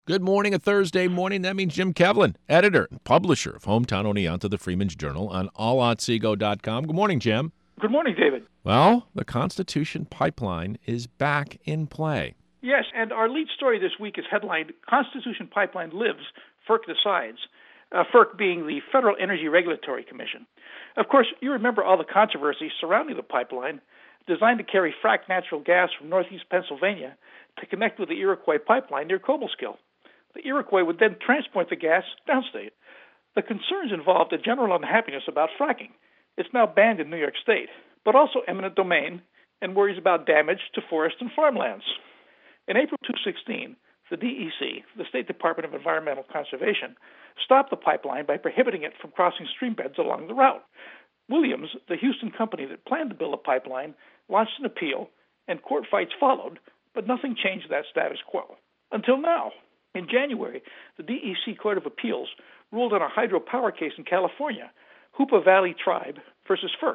Good morning, a Thursday morning. That means Jim Kevlin, editor and publisher of Hometown Oneonta, the Freeman's Journal, on allotsego.com. Good morning, Jim. Good morning, David. Well, the Constitution Pipeline is back in play. Yes, and our lead story this week is headlined, Constitution Pipeline Lives, FERC Decides, FERC being the Federal Energy Regulatory Commission. Of course, you remember all the controversy surrounding the pipeline, designed to carry fracked natural gas from northeast Pennsylvania to connect with the Iroquois pipeline near Cobleskill. The Iroquois would then transport the gas downstate. The concerns involved a general unhappiness about fracking. It's now banned in New York State, but also eminent domain and worries about damage to forest and farmlands. In April 2016, the DEC, the State Department of Environmental Conservation, stopped the pipeline by prohibiting it from crossing streambeds along the route. Williams, the Houston company that planned to build a pipeline, launched an appeal, and court fights followed, but nothing changed that status quo. Until now. In January, the DEC Court of Appeals ruled on a hydropower case in California, Hoopa Valley Tribe versus FERC.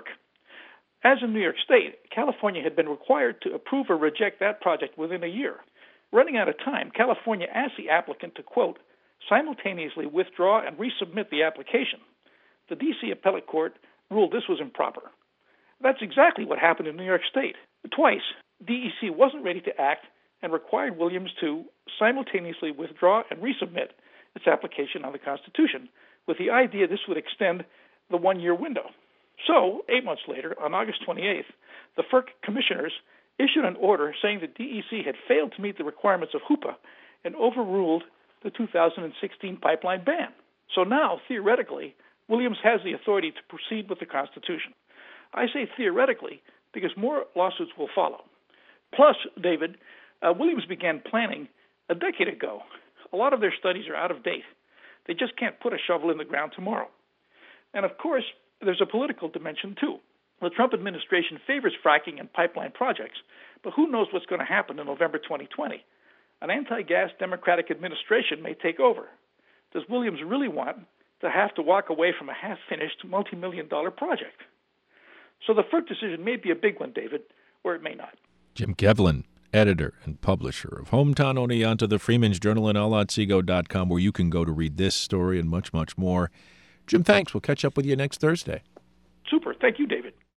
As in New York State, California had been required to approve or reject that project within a year. Running out of time, California asked the applicant to, quote, simultaneously withdraw and resubmit the application. The D.C. Appellate Court ruled this was improper. That's exactly what happened in New York State. Twice, DEC wasn't ready to act and required Williams to simultaneously withdraw and resubmit its application on the Constitution, with the idea this would extend the one-year window. So, 8 months later, on August 28th, the FERC commissioners issued an order saying that DEC had failed to meet the requirements of Hoopa and overruled the 2016 pipeline ban. So now, theoretically, Williams has the authority to proceed with the Constitution. I say theoretically because more lawsuits will follow. Plus, David, Williams began planning a decade ago. A lot of their studies are out of date. They just can't put a shovel in the ground tomorrow. And of course, there's a political dimension too. The Trump administration favors fracking and pipeline projects, but who knows what's going to happen in November 2020? An anti-gas Democratic administration may take over. Does Williams really want to have to walk away from a half-finished multi-million-dollar project? So the FERC decision may be a big one, David, or it may not. Jim Kevlin, editor and publisher of Hometown Oneonta, the Freeman's Journal, and allotsego.com, where you can go to read this story and much, much more. Jim, thanks. We'll catch up with you next Thursday. Super. Thank you, David.